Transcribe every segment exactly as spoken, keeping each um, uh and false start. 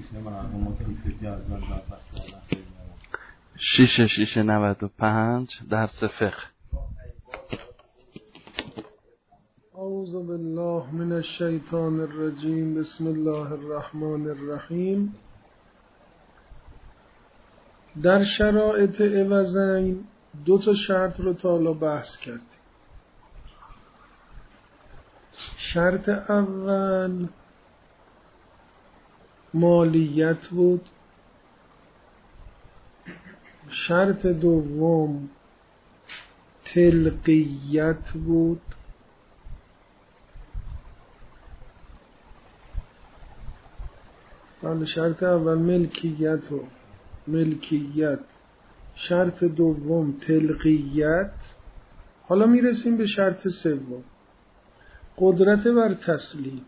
شیشه شیشه نود و پنج درس فقه. اعوذ بالله من الشیطان الرجیم. بسم الله الرحمن الرحیم. در شرایط عوضین دو تا شرط رو تا حالا بحث کردیم. شرط اول مالیت بود، شرط دوم تلقیت بود، بله شرط اول ملکیت و ملکیت، شرط دوم تلقیت. حالا میرسیم به شرط سوم، قدرت بر تسلیم.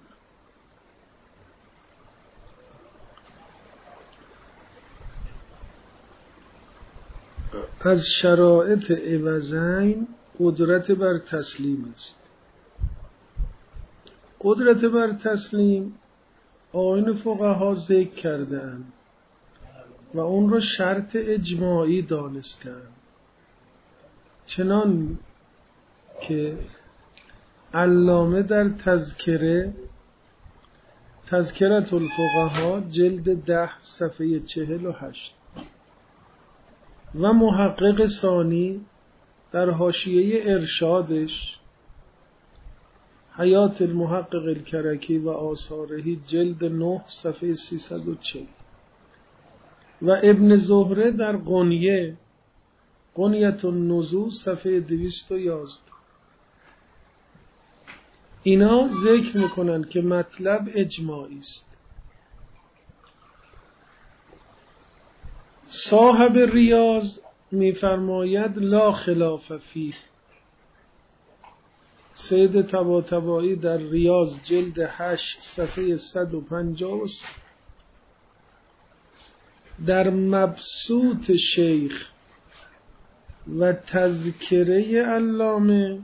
از شرایط عوضین قدرت بر تسلیم است. قدرت بر تسلیم آیین فقها ذکر کردند و اون را شرط اجماعی دانستند، چنان که علامه در تذکره تذکرة الفقها جلد ده صفحه چهل و هشت و محقق ثانی در حاشیه ارشادش حیات المحقق الکرکی و آثارهی جلد نه صفحه سیصد و چهل و ابن زهره در قنیه قنیت النزول صفحه دویست و یازده اینا ذکر میکنن که مطلب اجماعی است. صاحب ریاض میفرماید لا خلاف فیه. سید طباطبایی در ریاض جلد هشت صفحه صد و پنجاه و سه در مبسوط شیخ و تذکره علامه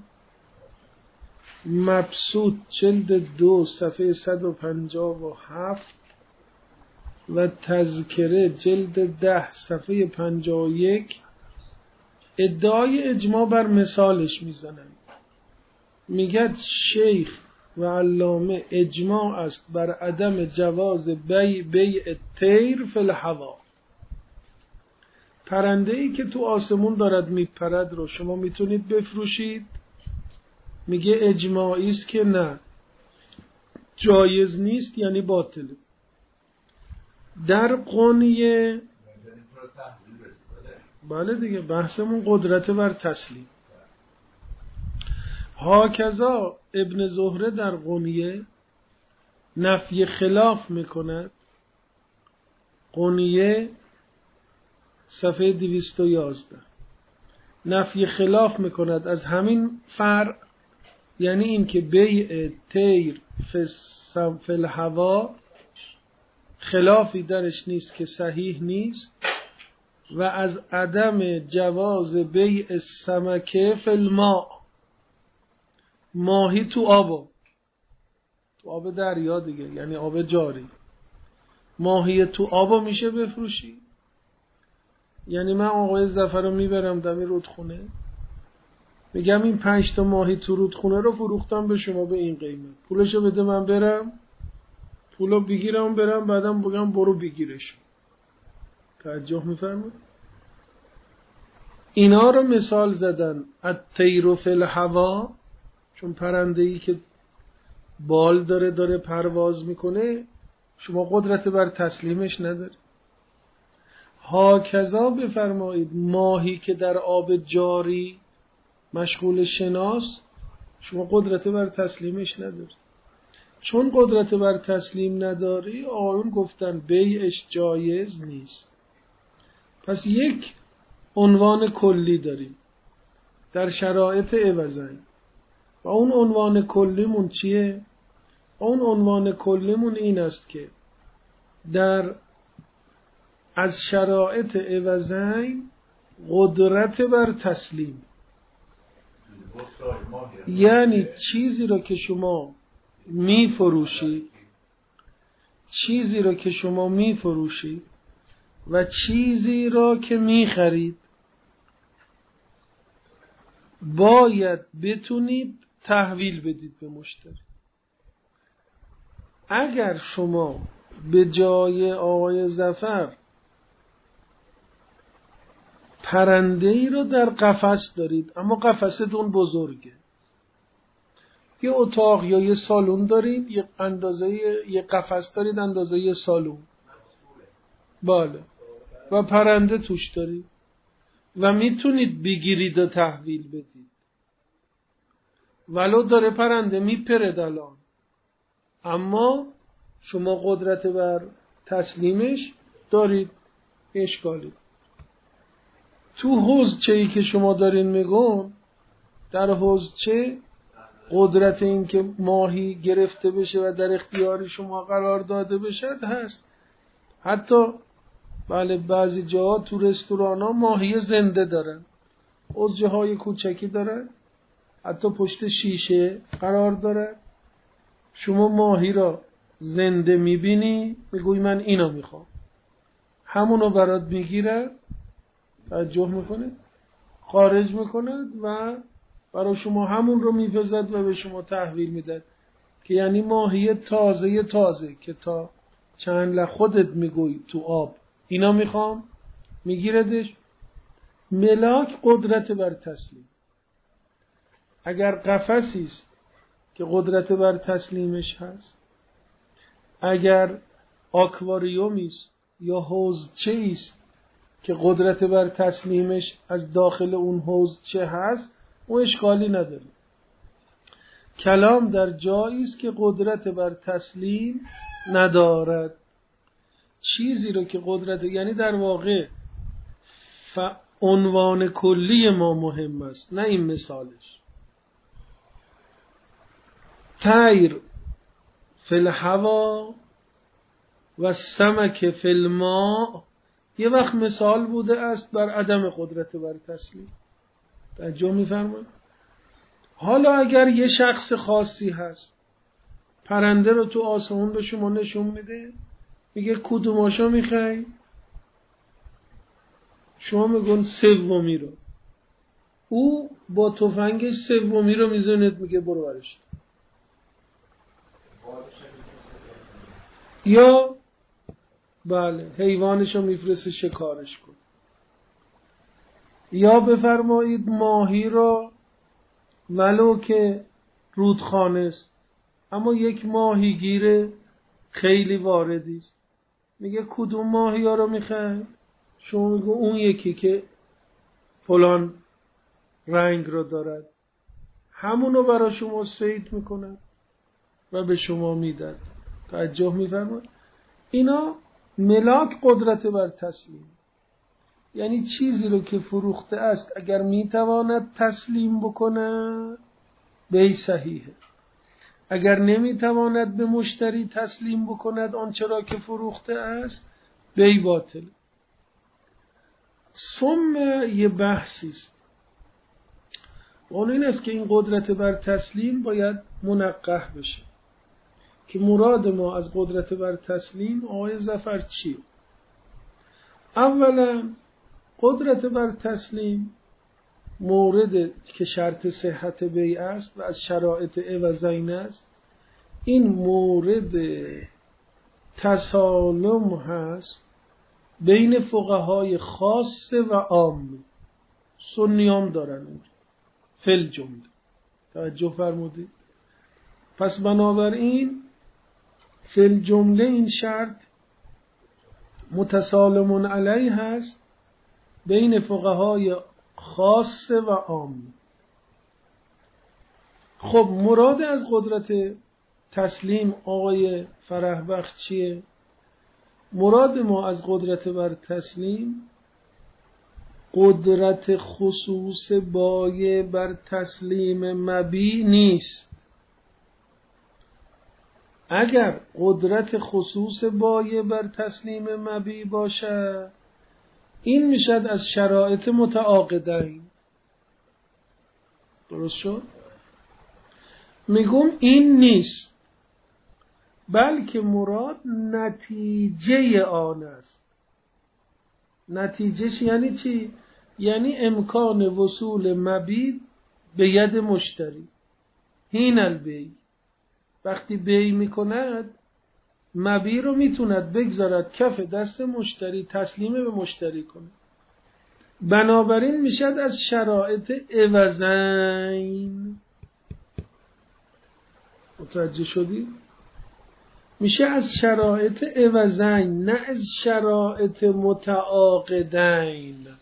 مبسوط جلد دو صفحه صد و پنجاه و هفت و تذکره جلد ده صفحه پنجاه و یک ادعای اجماع بر مثالش میزنن. میگد شیخ و علامه اجماع است بر عدم جواز بی بیع طیر فی الهوا. پرنده ای که تو آسمون دارد میپرد رو شما میتونید بفروشید؟ میگه اجماعی است که نه، جایز نیست، یعنی باطله. در قنیه بله دیگه بحثمون قدرت بر تسلیم. هاکذا ابن زهره در قنیه نفی خلاف میکند. قنیه صفحه دویست و یازده نفی خلاف میکند از همین فرع، یعنی این که بیع طیر فی الهوا خلافی درش نیست که صحیح نیست، و از عدم جواز بیع السمکه فی الماء، ماهی تو آب، تو آب دریا دیگه، یعنی آب جاری. ماهی تو آب میشه بفروشی؟ یعنی من آقای ظفر رو میبرم دم رودخونه، میگم این پنج تا ماهی تو رودخونه رو فروختم به شما به این قیمت، پولشو بده من برم، پولو بگیرم برم، بعدم بگم برو بگیرش. توجه میفرمایید؟ اینا رو مثال زدن الطیر فی الهوا، چون پرنده ای که بال داره داره پرواز میکنه، شما قدرت بر تسلیمش نداری. هاکذا بفرمایید ماهی که در آب جاری مشغول شناس، شما قدرت بر تسلیمش نداری. چون قدرت بر تسلیم نداری، آیون گفتن بیعش جایز نیست. پس یک عنوان کلی داریم در شرایط عوضین، و اون عنوان کلیمون چیه؟ اون عنوان کلیمون این است که در از شرایط عوضین قدرت بر تسلیم، یعنی چیزی رو که شما می فروشید چیزی را که شما میفروشید و چیزی را که میخرید باید بتونید تحویل بدید به مشتری. اگر شما به جای آقای ظفر پرنده ای رو در قفس دارید، اما قفستون بزرگه، یه اتاق یا یه سالن دارید، یه اندازه یه قفس دارید اندازه یه سالن، بله، و پرنده توش دارید و میتونید بگیرید و تحویل بدید، ولو داره پرنده میپره الان، اما شما قدرت بر تسلیمش دارید، اشکالی. تو حوضچه‌ای که شما دارین میگون، در حوضچه قدرت این که ماهی گرفته بشه و در اختیار شما قرار داده بشه هست. حتی بله بعضی جاها تو رستوران ها ماهی زنده دارن، حوضچه های کوچکی دارن، حتی پشت شیشه قرار داره. شما ماهی را زنده میبینی، میگوی من اینو میخوام، همونو برات میگیره، توجه میکنه، خارج میکند و برای شما همون رو میپزد و به شما تحویل میداد، که یعنی ماهی تازه تازه که تا چند لحظه خودت میگوی تو آب اینا میخوام، میگیردش. ملاک قدرت بر تسلیم. اگر قفسی است که قدرت بر تسلیمش هست، اگر آکواریومی است یا حوضچه است که قدرت بر تسلیمش از داخل اون حوضچه هست، اون اشکالی نداره. کلام در جایی است که قدرت بر تسلیم ندارد. چیزی رو که قدرت، یعنی در واقع ف... عنوان کلی ما مهم است، نه این مثالش. طیر فی الهوا و سمک فی الماء یه وقت مثال بوده است بر عدم قدرت بر تسلیم. توجه می‌فرمایید؟ حالا اگر یه شخص خاصی هست، پرنده رو تو آسمون به شما نشون میده، میگه کدوماشو میخوای؟ شما میگن سومی رو. او با تفنگش سومی رو میزنید، میگه برو برش. یا بله حیوانشو میفرسته شکارش کن. یا بفرمایید ماهی رو، ولو که رودخانه است اما یک ماهیگیر خیلی واردی است، میگه کدوم ماهی ها رو میخوای؟ شما میگه اون یکی که فلان رنگ رو دارد، همونو برای شما صید میکنه و به شما میدن. توجه میفرمایید؟ اینا ملاک قدرت بر تسلیم. یعنی چیزی رو که فروخته است اگر میتواند تسلیم بکنه بی صحیحه، اگر نمیتواند به مشتری تسلیم بکند آنچه را که فروخته است بی باطل. ثم یه بحثی است، اون این است که این قدرت بر تسلیم باید منقح بشه که مراد ما از قدرت بر تسلیم آقای ظفر چیه؟ اولا قدرت بر تسلیم مورد که شرط صحت بیع است و از شرایط عوضین است، این مورد تسالم هست بین فقهای خاص و عام. سنیام دارن اونجا فل جمله. توجه فرمودید؟ پس بنابراین فل جمله این شرط متسالمون علیه هست بین فقهای خاص و عام. خب مراد از قدرت تسلیم آقای فرحبخش چیه؟ مراد ما از قدرت بر تسلیم قدرت خصوص بایع بر تسلیم مبیع نیست. اگر قدرت خصوص بایع بر تسلیم مبیع باشه، این میشد از شرایط متعاقدین. درست شد؟ میگم این نیست. بلکه مراد نتیجه آن است. نتیجهش یعنی چی؟ یعنی امکان وصول مبیع به ید مشتری. هین البیع، وقتی بیع میکند مبیع رو میتوند بگذارد کف دست مشتری، تسلیم به مشتری کنه. بنابراین میشد از شرایط عوضین. متوجه شدی؟ میشه از شرایط عوضین، نه از شرایط متعاقدین.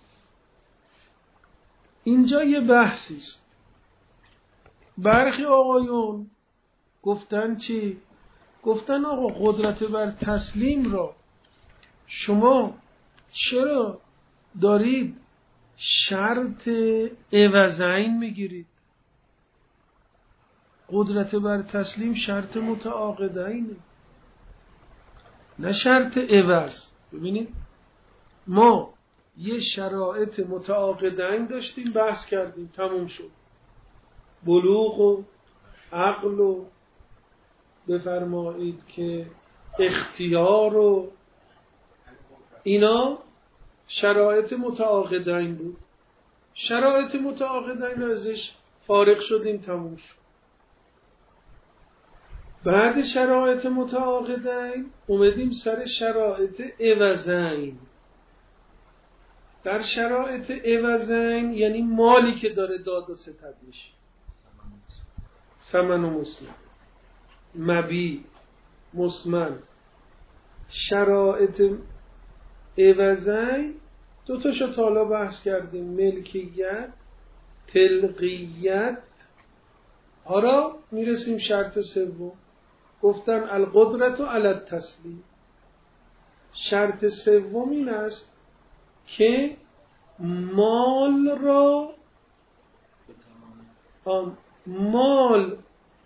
اینجا یه بحثی است. برخی آقایون گفتن چی؟ گفتن آقا قدرت بر تسلیم را شما چرا دارید شرط عوضین میگیرید؟ قدرت بر تسلیم شرط متعاقدینه، نه شرط عوض. ببینید ما یه شرایط متعاقدین داشتیم، بحث کردیم، تموم شد. بلوغ و عقل و بفرمایید که اختیار و اینا شرایط متعاقدین بود. شرایط متعاقدین رو ازش فارغ شدیم، تموم شد. بعد شرایط متعاقدین اومدیم سر شرایط عوضین. در شرایط عوضین یعنی مالی که داره داد و ستد میشه، ثمن و مسلم، مبیع، مسمن. شرایط عوضین دو تاشو تا حالا بحث کردیم، ملکیت، تلقیت. حالا میرسیم شرط سوم، گفتن القدرت علی التسلیم. شرط سوم این است که مال را مال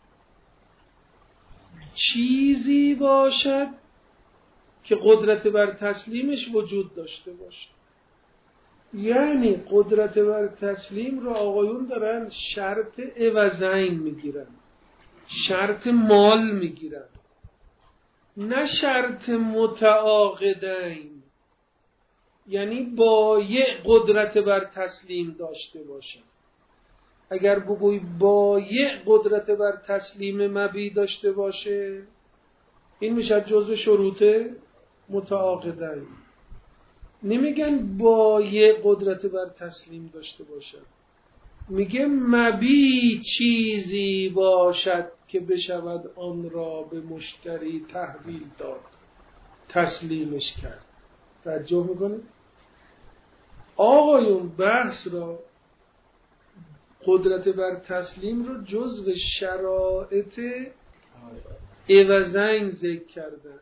چیزی باشد که قدرت بر تسلیمش وجود داشته باشه. یعنی قدرت بر تسلیم رو آقایون دارن شرط عوضین میگیرن، شرط مال میگیرن، نه شرط متعاقدین. یعنی باید قدرت بر تسلیم داشته باشه. اگر بگوی باید قدرت بر تسلیم مبیع داشته باشه، این میشه جزو شروط متعاقدین. نمیگن باید قدرت بر تسلیم داشته باشه، میگه مبیع چیزی باشد که بشود آن را به مشتری تحویل داد، تسلیمش کرد. توجه میکنه؟ آقایون بحث را قدرت بر تسلیم رو جزو شرایط عوضین ذکر کردن.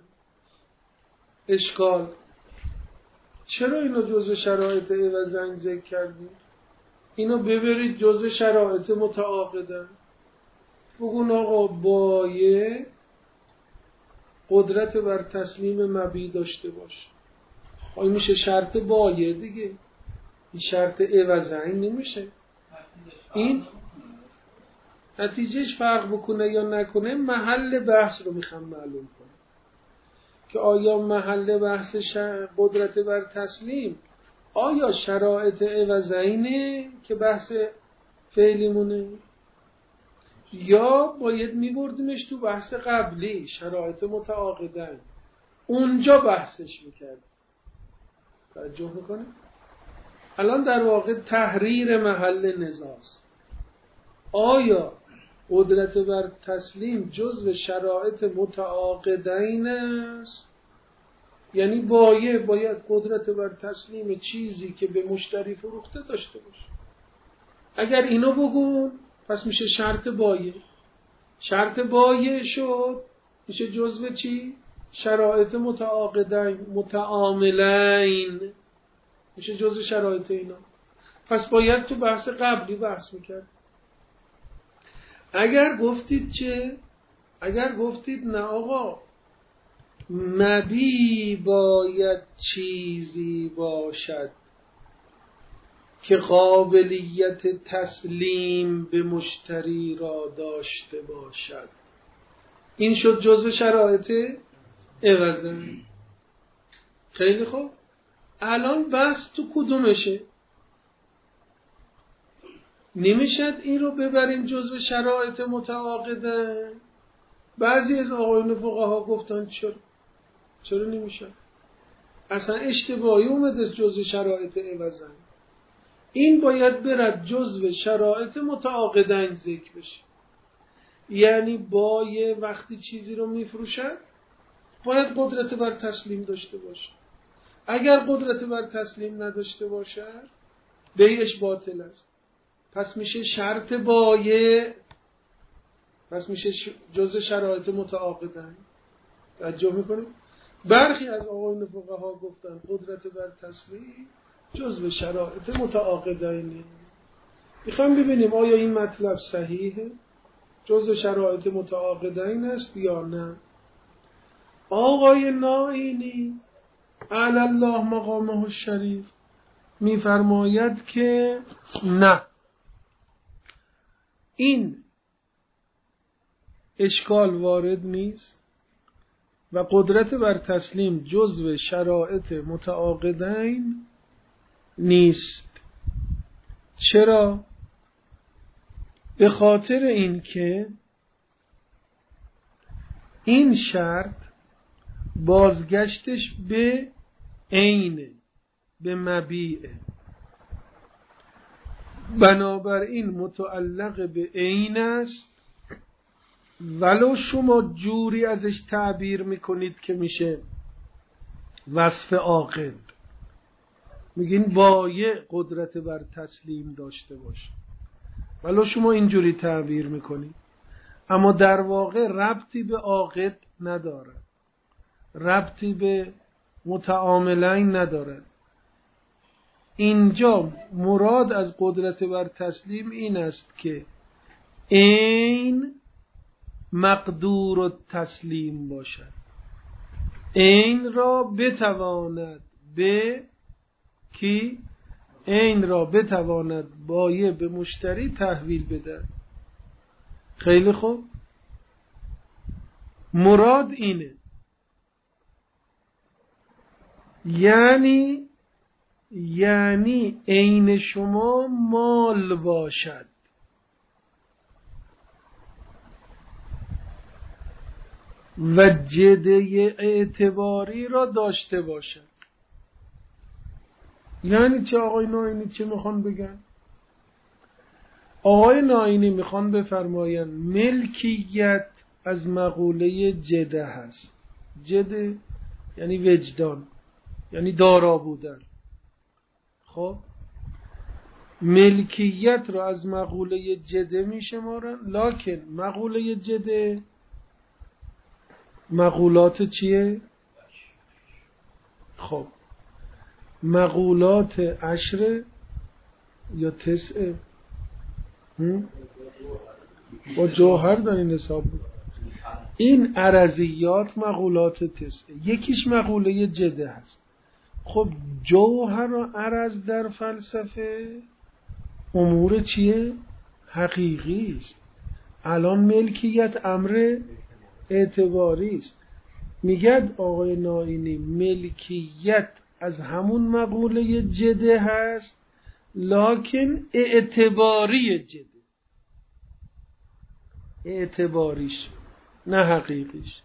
اشکال چرا اینو جزو شرایط عوضین ذکر کردیم؟ اینو ببرید جزو شرایط متعاقدن. بگون آقا باید قدرت بر تسلیم مبیع داشته باشه. این میشه شرط باید دیگه، این شرط عوضین نمیشه. این نتیجهش فرق بکنه یا نکنه محل بحث رو میخوام معلوم کنم که آیا محل بحث قدرت بر تسلیم آیا شرایط عوضینه که بحث فعلیمونه، یا باید میبردیمش تو بحث قبلی شرایط متعاقدین، اونجا بحثش میکرد. توجه میکنه؟ الان در واقع تحریر محل نزاعست. آیا قدرت بر تسلیم جزو شرایط متعاقدین است؟ یعنی باید باید قدرت بر تسلیم چیزی که به مشتری فروخته داشته باشه. اگر اینو بگون پس میشه شرط باید. شرط باید شد میشه جزو چی؟ شرایط متعاقدین، متعاملین، میشه جزو شرایط اینا. پس باید تو بحث قبلی بحث میکرد. اگر گفتید چه؟ اگر گفتید نه آقا مبیع باید چیزی باشد که قابلیت تسلیم به مشتری را داشته باشد، این شد جزء شرایط عوضن. خیلی خوب، الان بحث تو کدومشه؟ نمیشد این رو ببریم جزء شرایط متعاقده؟ بعضی از آقایون فقها گفتن چرا چرا نمیشد؟ اصلا اشتباهی اومده جزء شرایط عوضن. این باید برد جزء شرایط متعاقدین ذکر بشه. یعنی با یه وقتی چیزی رو میفروشد باید قدرت بر تسلیم داشته باشه. اگر قدرت بر تسلیم نداشته باشد بیعش باطل است. پس میشه شرط بایع، پس میشه جزء شرایط متعاقدین. توجه میکنید؟ برخی از آقایون فقها گفتن قدرت بر تسلیم جزء شرایط متعاقدین. میخوام ببینیم آیا این مطلب صحیحه؟ جزء شرایط متعاقدین است یا نه؟ آقای نائینی علی الله مقامه الشریف میفرماید که نه، این اشکال وارد نیست و قدرت بر تسلیم جزء شرایط متعاقدین نیست. چرا؟ به خاطر اینکه این شرط بازگشتش به عینه، به مبیعه، بنابراین متعلق به عین است، ولو شما جوری ازش تعبیر میکنید که میشه وصف عاقد، میگین بایع قدرت بر تسلیم داشته باشه، ولو شما اینجوری تعبیر میکنید، اما در واقع ربطی به عاقد نداره، ربطی به متعاملین نداره. اینجا مراد از قدرت بر تسلیم این است که عین مقدور و تسلیم باشد، عین را بتواند به کی؟ عین را بتواند بایع به مشتری تحویل بده. خیلی خوب، مراد اینه، یعنی یعنی عین شما مال باشد، و جده اعتباری را داشته باشد. یعنی چه آقای نائینی چه میخوان بگن؟ آقای نائینی میخوان بفرماین ملکیت از مقوله جده هست. جده یعنی وجدان، یعنی دارا بودن. خب ملکیت را از مقوله جده میشمارن، لکن مقوله جده مقولات چیه؟ خب مقولات عشره یا تسعه؟ با جوهر دارین حساب بود. این عرضیات مقولات تسعه، یکیش مقوله جده هست. خب جوهر و عرض در فلسفه امور چیه؟ حقیقی است. الان ملکیت امر اعتباری است. میگد آقای نائینی ملکیت از همون مقوله جده هست، لکن اعتباری جده، اعتباریش نه حقیقیش.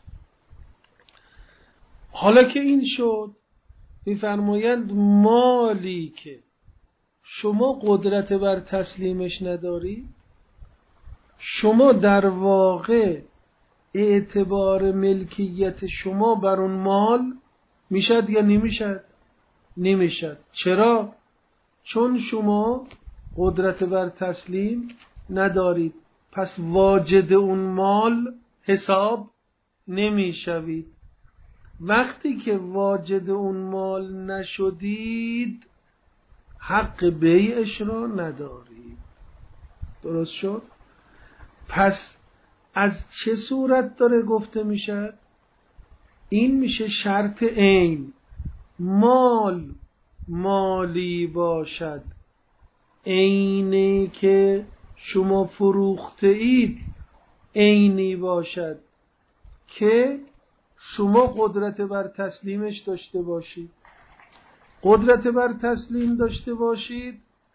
حالا که این شد، میفرمایند مالی که شما قدرت بر تسلیمش نداری، شما در واقع اعتبار ملکیت شما بر اون مال میشد یا نمیشد؟ نمیشد. چرا؟ چون شما قدرت بر تسلیم ندارید، پس واجد اون مال حساب نمیشوید. وقتی که واجد اون مال نشدید، حق بیعش را ندارید. درست شد؟ پس از چه صورت داره گفته میشه؟ این میشه شرط عین. مال مالی باشد، عینی که شما فروخته اید عینی باشد، که شما قدرت بر تسلیمش داشته باشید. قدرت بر تسلیم داشته باشید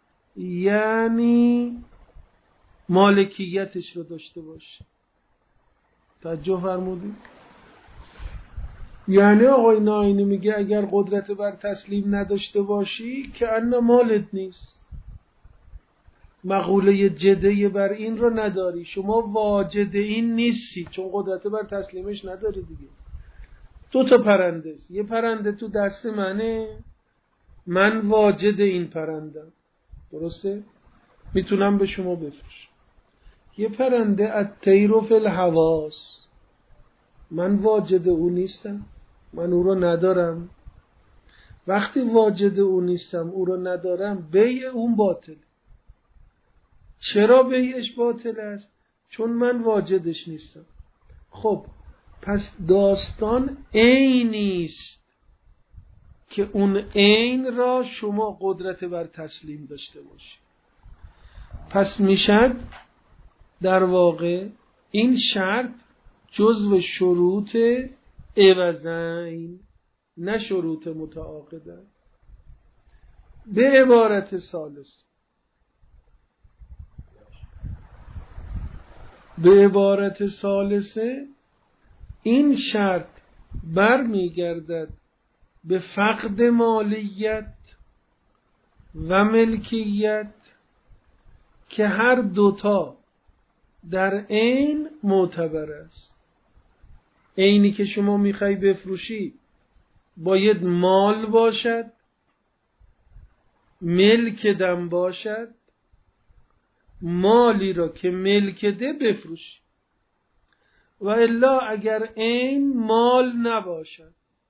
یعنی مالکیتش رو داشته باشید. توجه فرمودید؟ یعنی آقای ناینی میگه اگر قدرت بر تسلیم نداشته باشی که ان مالت نیست. مقوله جده بر این رو نداری، شما واجد این نیستی، چون قدرت بر تسلیمش نداری دیگه. دو تا پرنده است، یه پرنده تو دست منه، من واجد این پرندم، درسته؟ میتونم به شما بفروشم. یه پرنده الطیر فی الحواس، من واجد او نیستم، من او رو ندارم. وقتی واجد او نیستم، او رو ندارم، بیع اون باطل. چرا بیعش باطل است؟ چون من واجدش نیستم. خب پس داستان عینی است که اون عین را شما قدرت بر تسلیم داشته باشید. پس میشد در واقع این شرط جزو شروط عوضین نه شروط متعاقدین. به عبارت ثالث به عبارت ثالثه این شرط برمیگردد به فقد مالیت و ملکیت که هر دوتا در عین معتبر است. عینی که شما میخوای بفروشی باید مال باشد، ملک دم باشد، مالی را که ملک ده بفروشی. و الا اگر عین مال نباشد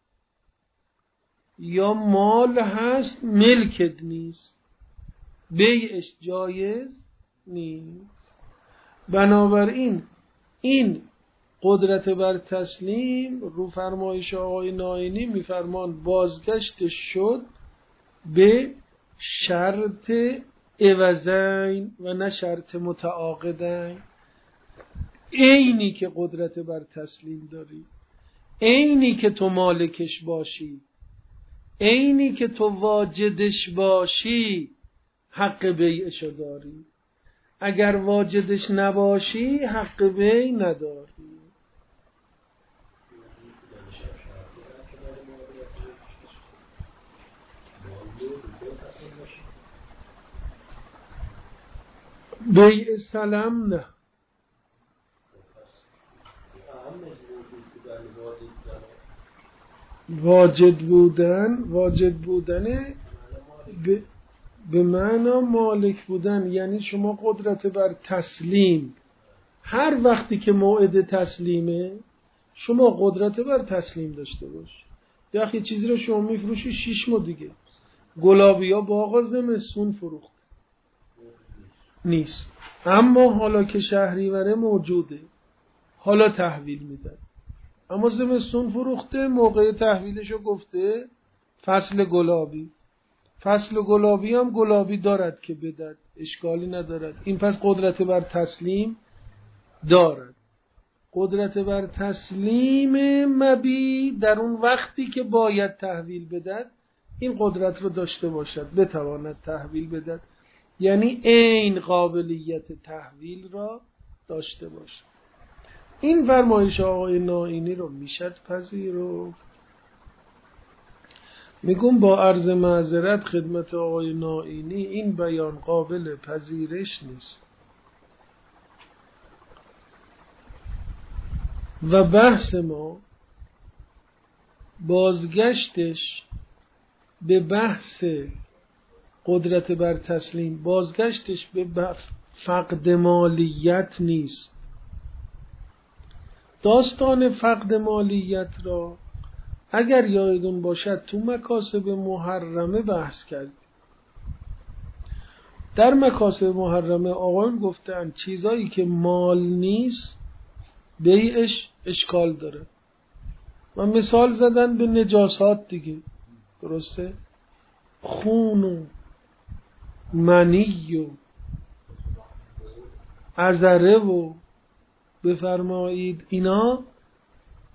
یا مال هست ملکت نیست، بیعش جایز نیست. بنابراین این قدرت بر تسلیم رو فرمایش آقای ناینی میفرمان بازگشت شد به شرط عوضین و نه شرط متعاقدین. عینی که قدرت بر تسلیم داری، عینی که تو مالکش باشی، عینی که تو واجدش باشی، حق بیعشو داری. اگر واجدش نباشی حق بیع نداری. بیع سلام نه. واجد بودن واجد بودن به, به معنا مالک بودن، یعنی شما قدرت بر تسلیم هر وقتی که موعد تسلیمه شما قدرت بر تسلیم داشته باش. یه چیزی رو شما میفروشی شیش ماه دیگه گلابی ها باغ زمستون فروخت نیست، اما حالا که شهریوره موجوده حالا تحویل میدن، اما زمستون فروخته موقع تحویلشو گفته فصل گلابی. فصل گلابی هم گلابی دارد که بدد، اشکالی ندارد. این پس قدرت بر تسلیم دارد. قدرت بر تسلیم مبی در اون وقتی که باید تحویل بدد این قدرت رو داشته باشد، بتواند تحویل بدد، یعنی عین قابلیت تحویل را داشته باشد. این فرمایش آقای ناینی رو میشد پذیرفت. میگم با عرض معذرت خدمت آقای ناینی این بیان قابل پذیرش نیست و بحث ما بازگشتش به بحث قدرت بر تسلیم، بازگشتش به فقد مالیت نیست. داستان فقد مالیت را اگر یادتون باشد تو مکاسب محرمه بحث کرد. در مکاسب محرمه آقایون گفتن چیزایی که مال نیست بیعش اشکال داره و مثال زدن به نجاسات دیگه، درسته؟ خون و منی و عذره و بفرمایید اینا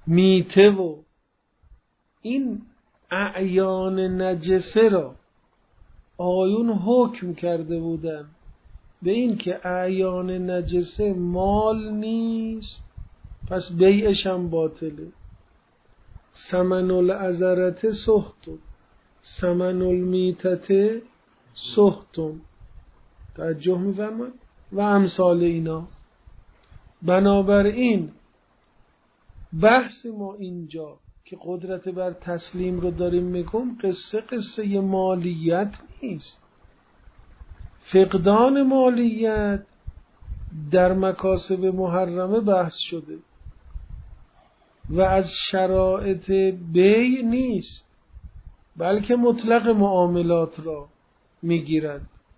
میته و این اعیان نجسه را آیون حکم کرده بودن به این که اعیان نجسه مال نیست، پس بیعش هم باطله. ثمن العذرت سحتون، ثمن المیتت سحتون. توجه می‌فرمایید؟ و امثال اینا. بنابراین بحث ما اینجا که قدرت بر تسلیم رو داریم میگم، قصه قصه مالیت نیست. فقدان مالیت در مکاسب محرمه بحث شده و از شرایط بیع نیست، بلکه مطلق معاملات را میگیرد.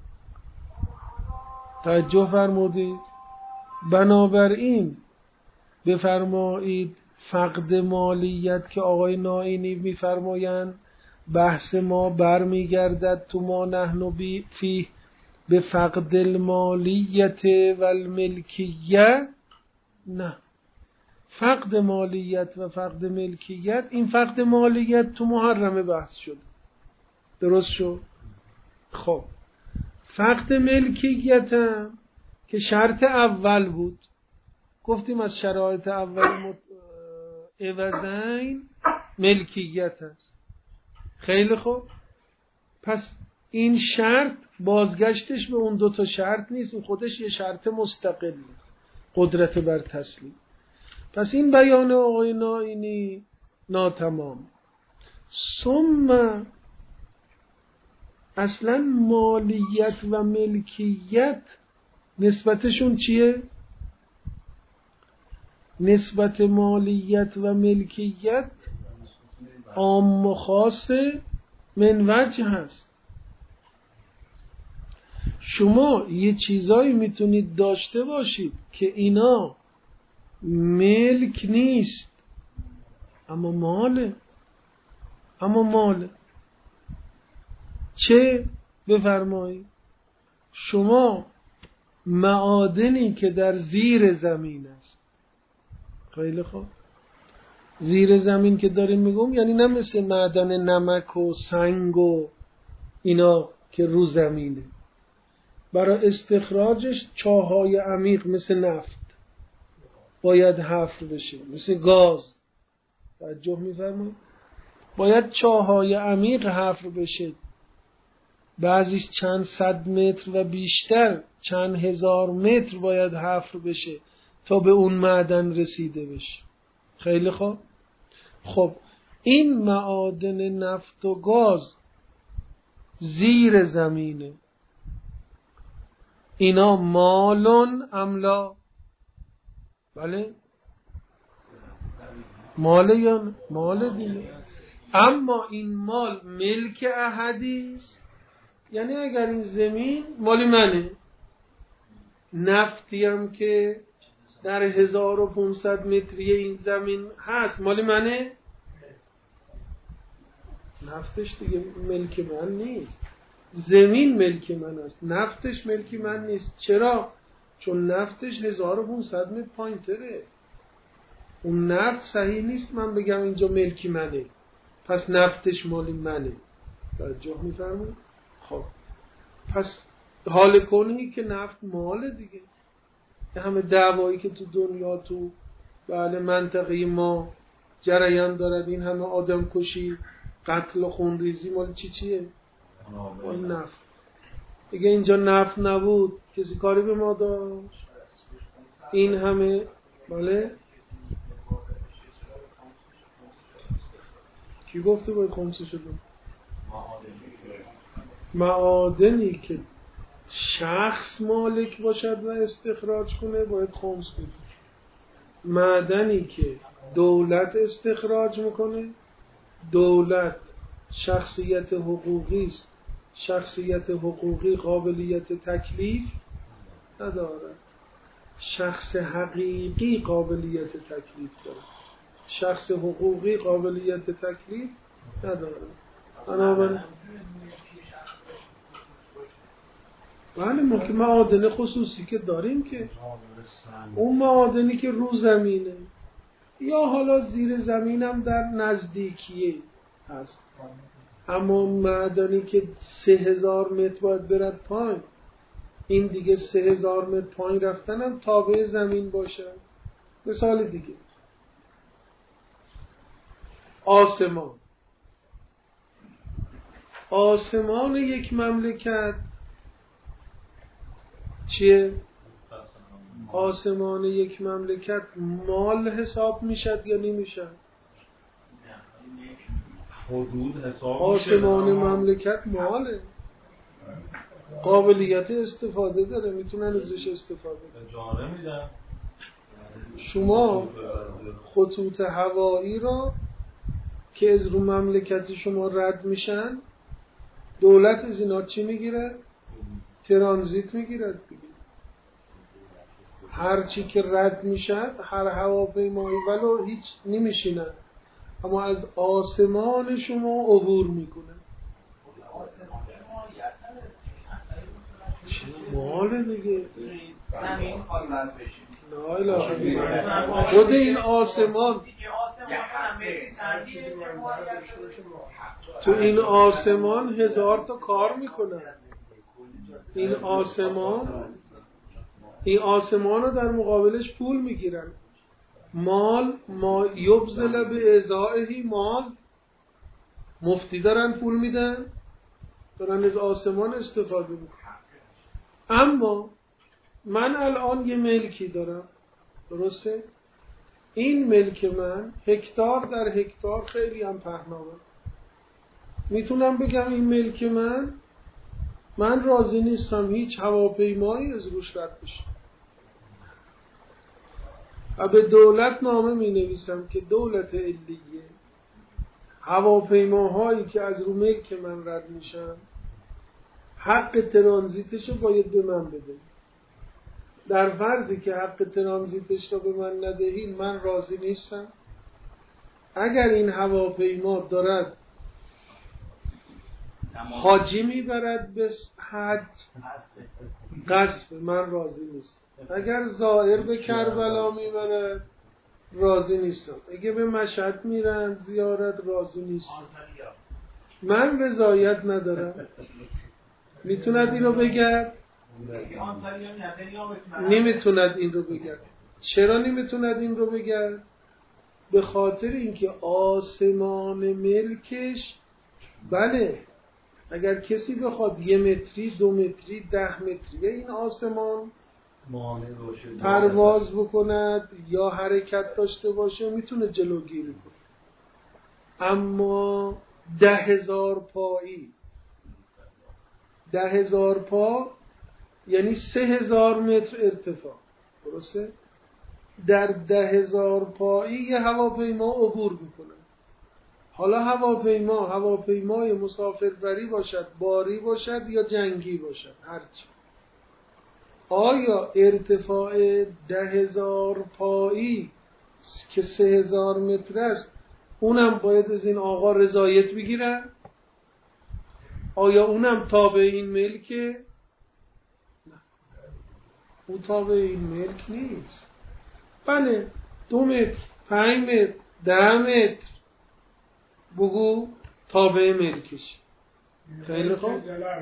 توجه فرمودید؟ بنابراین بفرمایید فقد مالیت که آقای نائینی میفرمایند بحث ما برمیگردد تو ما نحن بی فیه به فقد المالیت و الملکیت. نه، فقد مالیت و فقد ملکیت، این فقد مالیت تو محرمه بحث شد، درست شد؟ خب فقد ملکیت هم که شرط اول بود، گفتیم از شرایط اول مت... عوضین ملکیت هست. خیلی خوب، پس این شرط بازگشتش به اون دوتا شرط نیست، این خودش یه شرط مستقله، قدرت بر تسلیم. پس این بیان آقای نائینی ناتمام. ثم اصلا مالیت و ملکیت نسبتشون چیه؟ نسبت مالیت و ملکیت عام و خاص من وجه هست. شما یه چیزایی میتونید داشته باشید که اینا ملک نیست اما ماله، اما ماله. چه؟ بفرمایید. شما معادنی که در زیر زمین است، خیلی خوب، زیر زمین که داریم میگم یعنی نه مثل معدن نمک و سنگ و اینا که رو زمینه، برای استخراجش چاهای عمیق مثل نفت باید حفر بشه، مثل گاز. توجه می‌فرمایید؟ باید چاهای عمیق حفر بشه، بعضیش چند صد متر و بیشتر، چند هزار متر باید حفر بشه تا به اون معدن رسیده بشه. خیلی خوب. خب این معادن نفت و گاز زیر زمینه، اینا مالون املا؟ بله ماله یا مال دیگه. اما این مال ملک احدیست، یعنی اگر این زمین مالی منه، نفتی هم که در هزار و پونصد متری این زمین هست مالی منه، نفتش دیگه ملک من نیست، زمین ملک من است، نفتش ملک من نیست. چرا؟ چون نفتش هزار و پونصد متر پایین تره، اون نفت صحیح نیست من بگم اینجا ملکی منه، پس نفتش مالی منه. توجه می‌فرمایید؟ خب پس حال کنی که نفت ماله دیگه. که همه دعوایی که تو دنیا تو بله منطقه ما جریان دارد، این همه آدم کشی، قتل و خونریزی، مال چی چیه؟ مال نفت دیگه. اینجا نفت نبود کسی کاری به ما داشت؟ این همه بله کی گفته باید خمسه شده؟ معادنی که شخص مالک باشد و استخراج کنه باید خمس بده. معدنی که دولت استخراج میکنه، دولت شخصیت حقوقی است، شخصیت حقوقی قابلیت تکلیف ندارد، شخص حقیقی قابلیت تکلیف داره، شخص حقوقی قابلیت تکلیف نداره. بنابراین بله ما که معادن خصوصی که داریم، که اون معادنی که رو زمینه یا حالا زیر زمینم در نزدیکیه هست، اما معدنی که سه هزار متر باید برد پایین، این دیگه سه هزار متر پایین رفتنم تابع زمین باشه. مثال دیگه آسمان. آسمان یک مملکت چیه؟ آسمان یک مملکت مال حساب میشد یا نمیشد؟ حدود حساب آسمان مملکت ماله، قابلیت استفاده داره، میتونن ازش استفاده کنن. شما خطوط هوایی را که از رو مملکت شما رد میشن، دولت از اینا چی میگیره؟ ترانزیت میگیره دیگه. هر چی که رد میشد، هر هواپیمایی ولو هیچ نمیشینن، اما از آسمان شما عبور میکنه. ماله دیگه. زمین خواهی رد بشید. نه خود این آسمان، تو این آسمان هزار تا کار میکنن. این آسمان این آسمان رو در مقابلش پول میگیرن. مال ما یبذل به ازائهی، مال مفتی دارن پول میدن، دارن از آسمان استفاده میکنن. اما من الان یه ملکی دارم، درسته؟ این ملک من هکتار در هکتار خیلی هم پهناوه. میتونم بگم این ملک من، من راضی نیستم هیچ هواپیمایی از روش رد بشه و به دولت نامه می نویسم که دولت علیه، هواپیماهایی که از رو ملک من رد میشن حق ترانزیتش رو باید به من بده. در فرضی که حق ترانزیتش رو به من ندهید من راضی نیستم. اگر این هواپیما دارد حاجی میبرد به حج، قصد، من راضی نیستم. اگر زائر به کربلا میبرد راضی نیستم. اگه به مشهد میرن زیارت راضی نیستم. من رضایت ندارم. میتوند این رو بگرد؟ نمیتوند این رو بگرد. چرا نمیتوند این رو بگرد؟ به خاطر اینکه آسمان ملکش، بله اگر کسی بخواد یه متری، دو متری، ده متری این آسمان پرواز بکند یا حرکت داشته باشه میتونه جلوگیری کنه. اما ده هزار پایی، ده هزار پا یعنی سه هزار متر ارتفاع، درسته؟ در ده هزار پایی یه هواپیما عبور میکنه. حالا هواپیما هواپیمای مسافربری باشد، باری باشد یا جنگی باشد، هرچی. آیا ارتفاع ده هزار پایی که سه هزار متر است اونم باید از این آقا رضایت بگیرن؟ آیا اونم تابع این ملکه؟ نه، اون تابع این ملک نیست. بله دو متر، پنج متر، ده متر بگو تابع ملکش، خیلی خوب.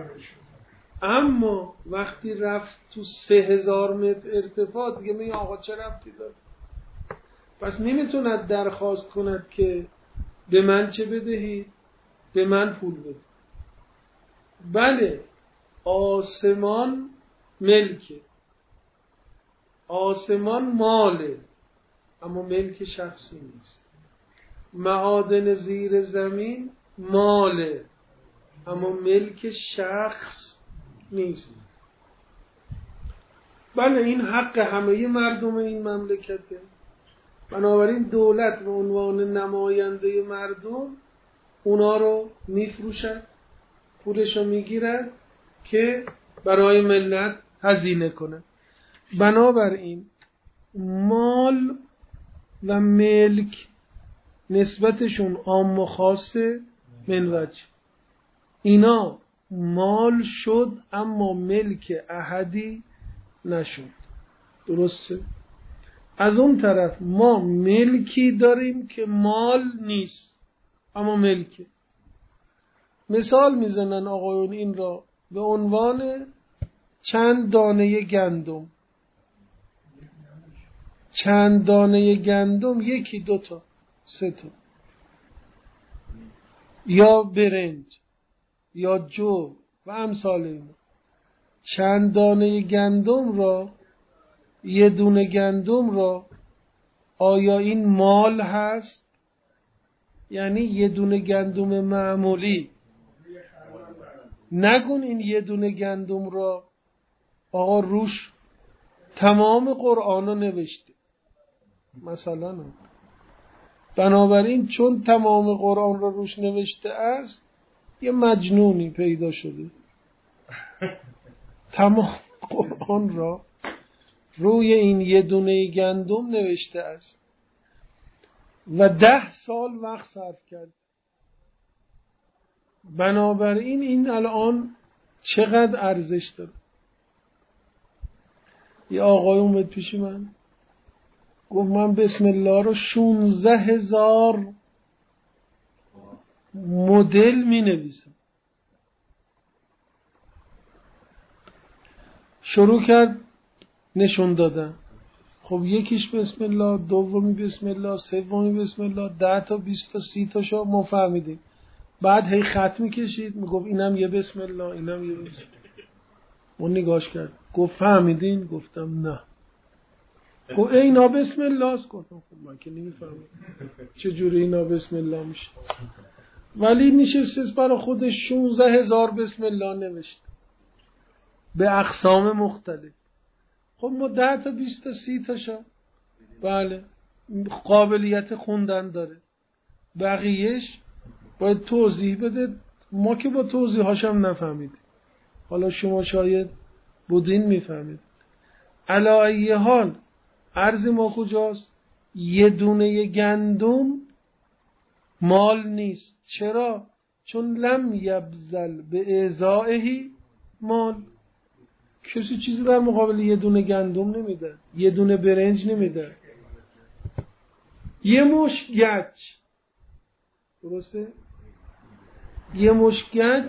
اما وقتی رفت تو سه هزار متر ارتفاع دیگه میگه آقا چه ربطی داره؟ پس نمیتوند درخواست کند که به من چه بدهید؟ به من پول بده. بله آسمان ملکه، آسمان ماله، اما ملک شخصی نیست. معادن زیر زمین ماله، اما ملک شخص نیست. بله این حق همه مردم این مملکته. بنابراین دولت به عنوان نماینده مردم اونا رو میفروشد، پولشو میگیرد که برای ملت هزینه کنه. بنابراین مال و ملک نسبتشون عام و خاصه من وجه. اینا مال شد اما ملک احدی نشد، درسته؟ از اون طرف ما ملکی داریم که مال نیست اما ملکه. مثال میزنن آقایون این را به عنوان چند دانه گندم. چند دانه گندم، یکی دو تا سه تا، یا برنج یا جو و امثال این. چند دانه گندم را، یه دونه گندم را، آیا این مال هست؟ یعنی یه دونه گندم معمولی، نگون این یه دونه گندم را آقا روش تمام قرآن رو نوشته مثلا. بنابراین چون تمام قرآن رو روش نوشته است، یه مجنونی پیدا شده تمام قرآن را روی این یه دونه گندم نوشته است و ده سال وقت صرف کرد. بنابراین این الان چقدر ارزش داره؟ یه آقای اومد پیش من گفت من بسم الله رو شونزده هزار مدل می نویسم. شروع کرد نشون دادن. خب یکیش بسم الله، دومی بسم الله، سومی بسم الله، ده تا بیست تا سی تا شو ما فهمیدیم. بعد هی خط میکشید میگفت اینم یه بسم الله، اینم یه بسم الله. اون نگاش کرد گفت فهمیدین؟ گفتم نه. گفت اینا بسم الله است. گفتم خب من که نمیفهمم چجوری اینا بسم الله میشه. ولی نشست برای خودش شانزده هزار بسم الله نوشت به اقسام مختلف. خب ما ده تا بیست تا سی تا شا بله قابلیت خوندن داره، بقیهش باید توضیح بده. ما که با توضیح هاشم نفهمیدیم، حالا شما شاید بودین میفهمید. علی ای حال عرض ما کجاست؟ یه دونه گندم مال نیست. چرا؟ چون لم یبذل به ازائهی مال. کسی چیزی در مقابل یه دونه گندم نمیده، یه دونه برنج نمیده، یه مشت گچ. درسته؟ یه مشت گچ.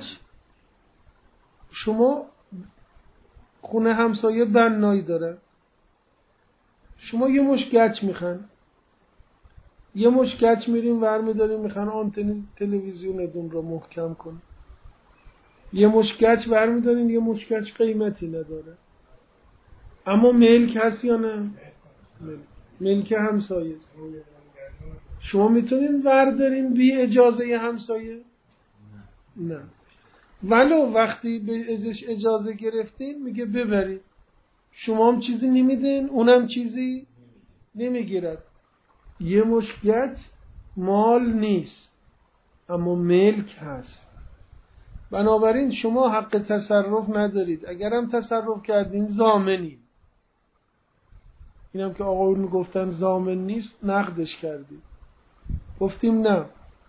شما خونه همسایه بنایی داره، شما یه مشت گچ میخن، یه مشت گچ میریم ور میداریم میخن آنتن تلویزیونتون رو محکم کن. یه مشت گچ ور میداریم، یه مشت گچ قیمتی نداره اما ملک هست یا نه؟ ملک همسایه. شما میتونین وردارین بی اجازه همسایه؟ نه. ولو وقتی به ازش اجازه گرفتین میگه ببرید، شما هم چیزی نمیدین اونم چیزی نمیگیرد. یه مشت گچ مال نیست اما ملک هست. بنابراین شما حق تصرف ندارید. اگرم تصرف کردین ضامنین. اینم که آقایون گفتن ضامن نیست نقدش کردید. گفتیم نه،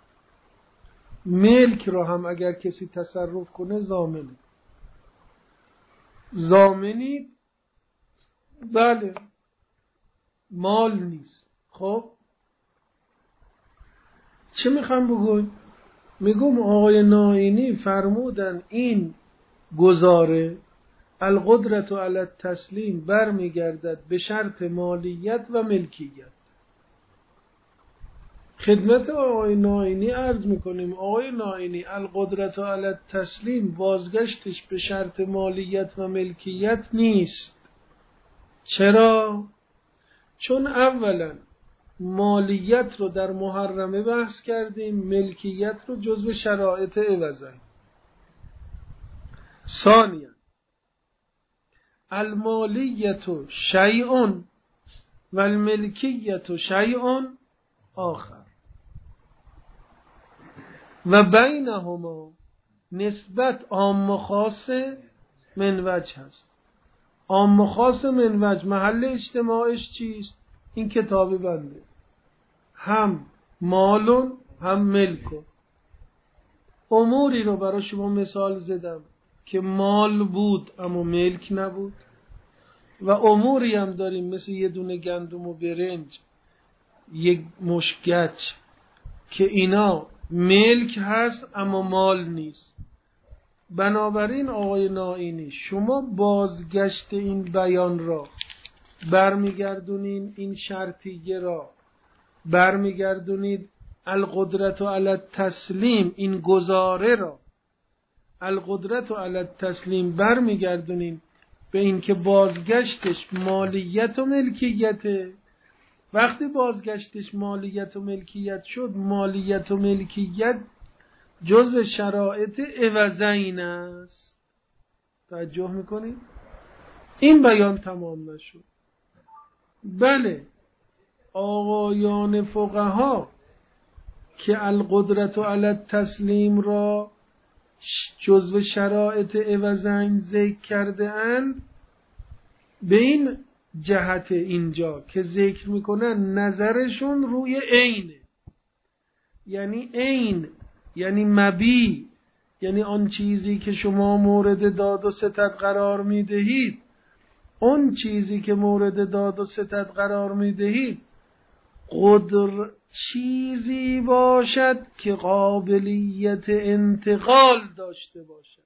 ملک رو هم اگر کسی تصرف کنه ضامنه. ضامنی بله، مال نیست. خب چه میخوام بگویم؟ میگم آقای ناینی فرمودن این گزاره القدرت علی التسلیم برمیگردد به شرط مالیت و ملکیت. خدمت آقای ناینی عرض میکنیم آقای ناینی القدرت علی التسلیم بازگشتش به شرط مالیت و ملکیت نیست. چرا؟ چون اولا مالیت رو در محرمه بحث کردیم، ملکیت رو جزو شرایط عوضن. ثانیا المالیت شیء و الملکیت شیء آخر و بینهما نسبت عام و خاص من وجه هست. عام و خاص من وجه محل اجتماعش چیست؟ این کتاب بنده هم مالون هم ملکون. اموری رو برای شما مثال زدم که مال بود اما ملک نبود. و اموری هم داریم مثل یه دونه گندم و برنج، یک مشگچ، که اینا ملک هست اما مال نیست. بنابراین آقای نائینی شما بازگشت این بیان را برمیگردونین، این شرطیه را برمیگردونید القدرت علی التسلیم، این گزاره را القدرت علی التسلیم برمیگردونین به این که بازگشتش مالیت و ملکیته. وقتی بازگشتش مالیت و ملکیت شد، مالیت و ملکیت جزء شرایط عوضین است. توجه میکنید؟ این بیان تمام نشد. بله، آقایان فقها که القدرت علی التسلیم را جزء شرایط عوضین ذکر کرده اند، به این جهت اینجا که ذکر میکنن نظرشون روی عینه، یعنی عین یعنی مبی، یعنی آن چیزی که شما مورد داد و ستد قرار میدهید، اون چیزی که مورد داد و ستد قرار میدهید قدر چیزی باشد که قابلیت انتقال داشته باشد،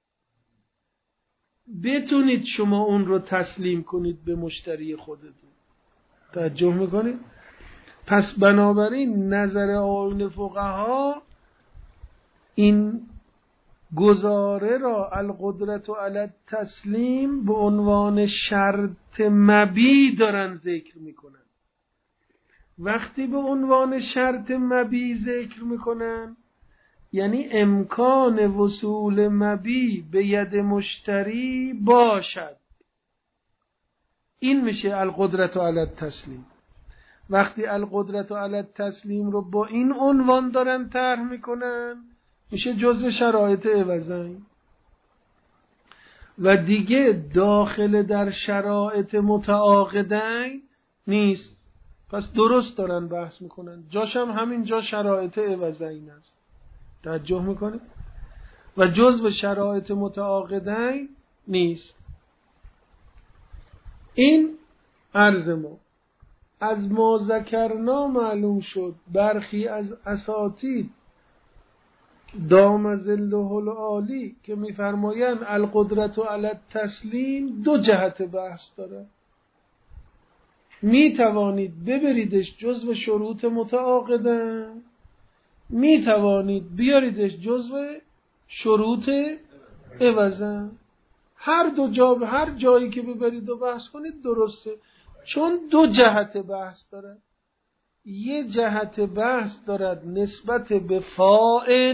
بتونید شما اون رو تسلیم کنید به مشتری خودتون. توجه میکنید؟ پس بنابراین نظر آیین فقها این گزاره را القدرت و علی التسلیم به عنوان شرط مبی دارن ذکر میکنن. وقتی به عنوان شرط مبی ذکر میکنن یعنی امکان وصول مبی به ید مشتری باشد، این میشه القدرت علی التسلیم. وقتی القدرت علی التسلیم رو با این عنوان دارن طرح میکنن میشه جزء شرایط عوضین و دیگه داخل در شرایط متعاقدین نیست. پس درست دارن بحث میکنن، جاشم همین جا شرایط عوضین است. توجه میکنه؟ و جزء شرایط متعاقدین نیست. این عرض ما از ما ذکرنا معلوم شد برخی از اساتید دام ظله العالی که میفرمایند القدرت علی التسلیم دو جهت بحث داره. می توانید ببریدش جزو شروط متعاقده، می توانید بیاریدش جزو شروط عوضه. هر دو جا، هر جایی که ببرید و بحث کنید درسته، چون دو جهت بحث داره. یه جهت بحث دارد نسبت به فاعل،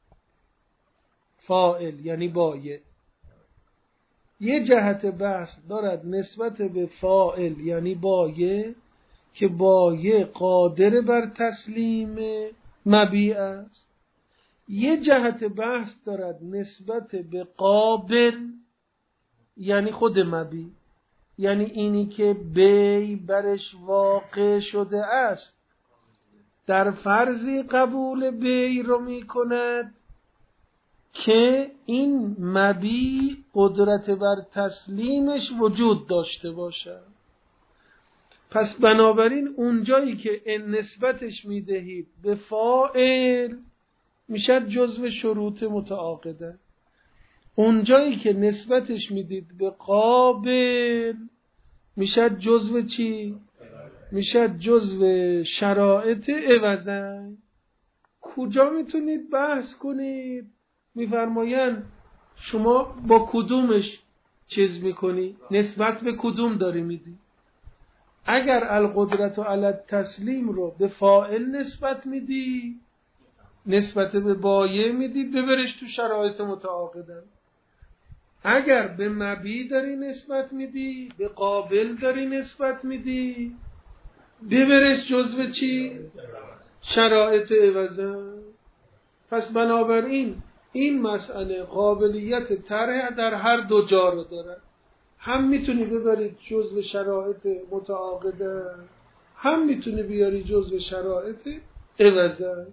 فاعل یعنی بایع. یه جهت بحث دارد نسبت به فاعل یعنی بایع که بایع قادر بر تسلیم مبیع است. یه جهت بحث دارد نسبت به قابل یعنی خود مبیع، یعنی اینی که بی برش واقع شده است در فرضی قبول بی رو می کند که این مبیع قدرت بر تسلیمش وجود داشته باشه. پس بنابراین اونجایی که نسبتش میدهید به فاعل میشد جزو شروط متعاقده، اونجایی که نسبتش میدید به قابل میشد جزو چی؟ میشد جزو شرایط عوضه. کجا میتونید بحث کنید؟ میفرمایند شما با کدومش چیز میکنی؟ نسبت به کدوم داری میدی؟ اگر القدرت علی التسلیم رو به فاعل نسبت میدی، نسبت به بایع میدی، ببرش تو شرایط متعاقده. اگر به مبیع داری نسبت میدی، به قابل داری نسبت میدی، ببرش جزو چی؟ شرایط عوضه. پس بنابراین این مسئله قابلیت طرح در هر دو جا رو داره. هم میتونی ببرید جزو شرایط متعاقده، هم میتونی بیاری جزو شرایط عوضه.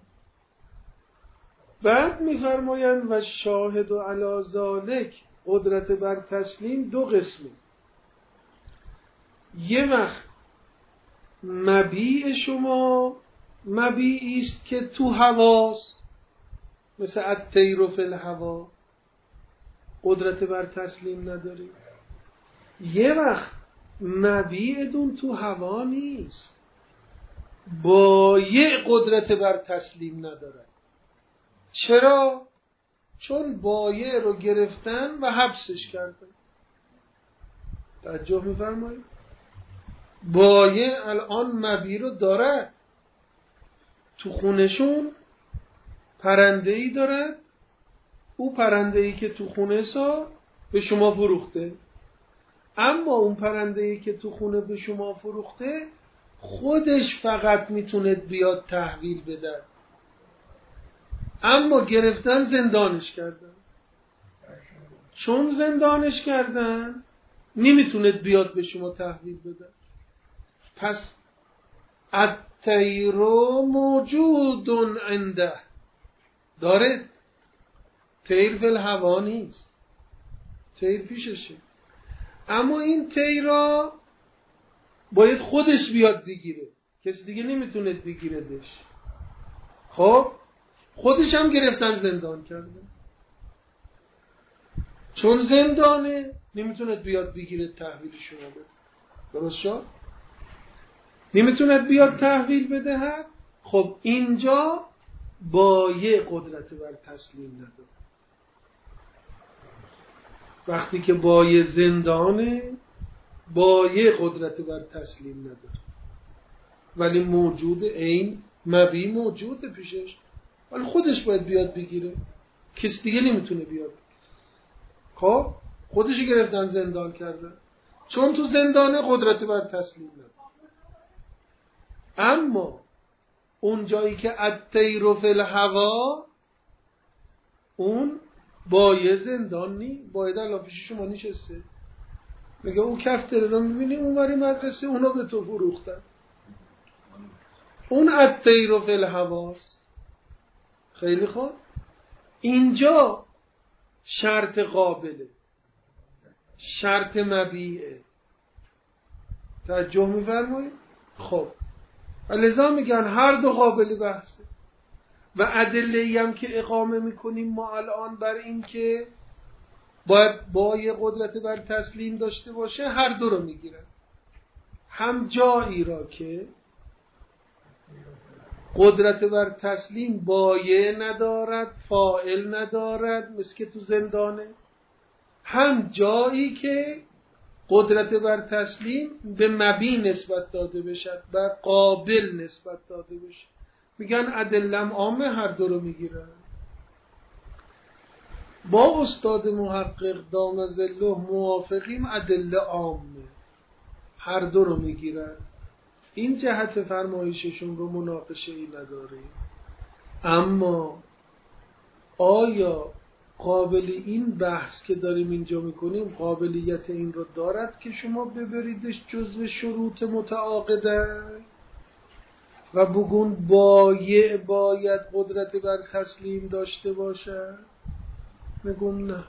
بعد میفرمایند و شاهد و علی ذالک، قدرت بر تسلیم دو قسمه. یه وقت مبیع شما مبیعی است که تو هواست، مثل الطیر فی الهوا، قدرت بر تسلیم نداری. یه وقت مبیعتون تو هوا نیست، بایع قدرت بر تسلیم نداره. چرا؟ چون بایع رو گرفتن و حبسش کردن. توجه می‌فرمایید؟ بایع الان مبیع رو دارد، تو خونشون پرنده‌ای دارد، او پرنده‌ای که تو خونه سا به شما فروخته، اما اون پرنده‌ای که تو خونه به شما فروخته خودش فقط میتونه بیاد تحویل بده، اما گرفتن زندانش کردن. چون زندانش کردن نمیتونه بیاد به شما تحویل بده. پس الطیر موجود عنده، داره، طیر فی الهوا نیست، طیر پیششه، اما این طیرا باید خودش بیاد بگیره، کسی دیگه نمیتونه بگیردش. خب خودش هم گرفتن زندان کرده، چون زندانه نمیتونه بیاد بگیره تحویل شما بده. درست شد؟ نمیتونه بیاد تحویل بده هست. خب اینجا بایع قدرت بر تسلیم نداره. وقتی که بایع زندانه بایع قدرت بر تسلیم نداره، ولی موجود عین مبیع موجوده پیشش، ولی خودش باید بیاد بگیره، کسی دیگه نمیتونه بیاد. خب خودش گرفتن زندان کردن، چون تو زندانه قدرت بر تسلیم نداره. اما اون جایی که الطیر فی الهوا، اون بایع زندان نی، بایع الان پیش شما نشسته، میگه اون کفتره رو میبینی اون وری مدرسه، اونا به تو فروختن، اون الطیر فی الهواست. خیلی خوب، اینجا شرط قابله، شرط مبیعه. توجه میفرمایید؟ خب لذا میگن هر دو قابل بحثه و ادله‌ای هم که اقامه میکنیم ما الان بر این که باید بایع قدرت بر تسلیم داشته باشه، هر دو رو میگیرن. هم جایی را که قدرت بر تسلیم بایع ندارد، فاعل ندارد، مثل که تو زندانه، هم جایی که قدرت بر تسلیم به مبیع نسبت داده بشد، بر قابل نسبت داده بشد. میگن ادلم عامه، هر دو رو میگیرن. با استاد محقق دام ظله موافقیم، ادله عامه، هر دو رو میگیرن. این جهت فرمایششون رو مناقشه ای نداریم. اما آیا قابل این بحث که داریم اینجا میکنیم قابلیت این رو دارد که شما ببریدش جزو شروط متعاقده و بگون بایع باید قدرت بر تسلیم داشته باشه؟ میگم نه،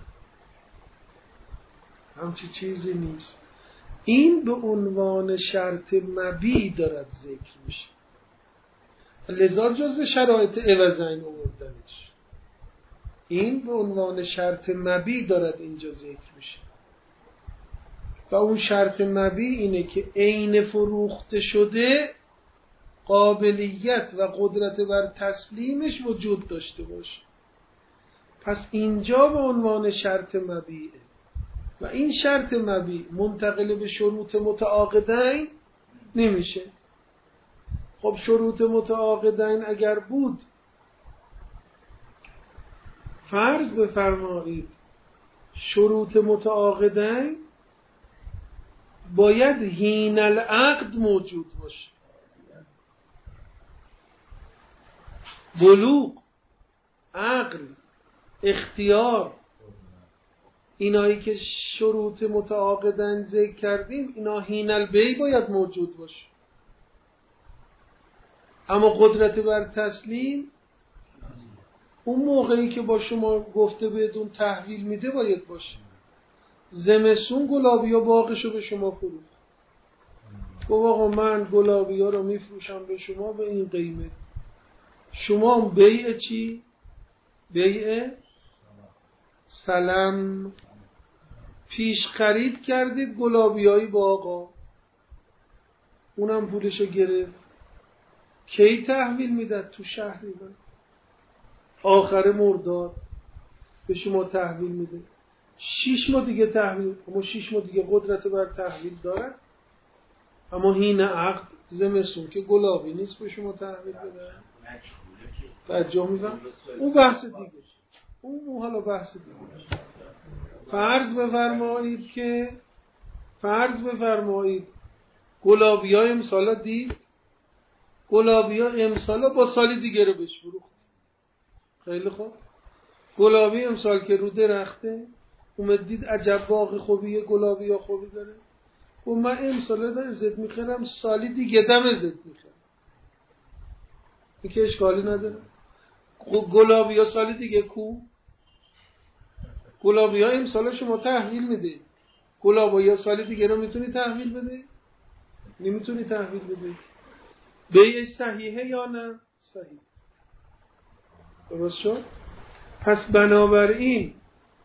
همچی چیزی نیست. این به عنوان شرط مبیع دارد ذکر میشه، لذا جزو شرایط عوضین آوردنش. این به عنوان شرط مبیع دارد اینجا ذکر میشه و اون شرط مبیع اینه که عین فروخته شده قابلیت و قدرت بر تسلیمش وجود داشته باشه. پس اینجا به عنوان شرط مبیعه و این شرط مبیع منتقل به شروط متعاقدین نمیشه. خب شروط متعاقدین اگر بود، فرض بفرمایید شروط متعاقدین باید حین العقد موجود باشه. بلوغ، عقل، اختیار، اینایی که شروط متعاقدن ذکر کردیم، اینا حین البیع باید موجود باشه. اما قدرت بر تسلیم اون موقعی که با شما گفته بهتون تحویل میده باید باشه. زمستون گلابی و باغشو به شما فروخت، گفت آقا من گلابی ها رو میفروشم به شما به این قیمت، شما بیع چی؟ بیع سلم. پیش خرید کردید گلابیایی با آقا، اونم پولشو گرفت. کی تحویل میداد؟ تو شهری من آخر مرداد به شما تحویل میده. شیش ماه دیگه تحویل، اما شیش ماه دیگه قدرت بر تحویل داره، اما هین عقد زمستون که گلابی نیست به شما تحویل بده. توجه می‌کنم اون بحث دیگه، اون حالا بحث دیگه. فرض بفرمایید که فرض بفرمایید گلابی های امسالا دید، گلابی ها امسالا با سالی دیگه رو بهش فروخت. خیلی خوب، گلابی امسال که رو درخته اومد دید عجب باغ خوبیه، گلابی ها خوبی داره، و من امسالا دارم ازت میخرم، سالی دیگه دم ازت میخرم. این که اشکالی نداره. گلابی ها سالی دیگه کو؟ گلابی ها امسالا شما تحویل میده، گلابی ها سالی دیگه رو میتونی تحویل بده؟ نمیتونی تحویل بده. بیعش صحیحه یا نه؟ صحیح. درست شد؟ پس بنابراین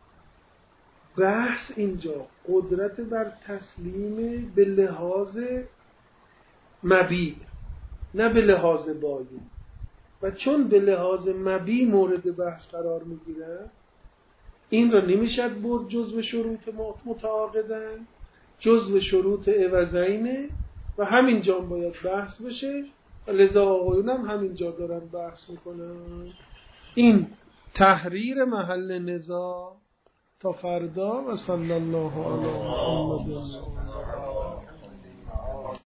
بحث اینجا قدرت بر تسلیم به لحاظ مبیع نه به لحاظ بایی، و چون به لحاظ مبیع مورد بحث قرار میگیره این را نمیشد برد جزو شروط متعاقدن، جزو شروط عوضینه و همینجا باید بحث بشه و لذا آقایون هم همینجا دارن بحث میکنن. این تحریر محل نزاع تا فردا و صلی الله علی محمد.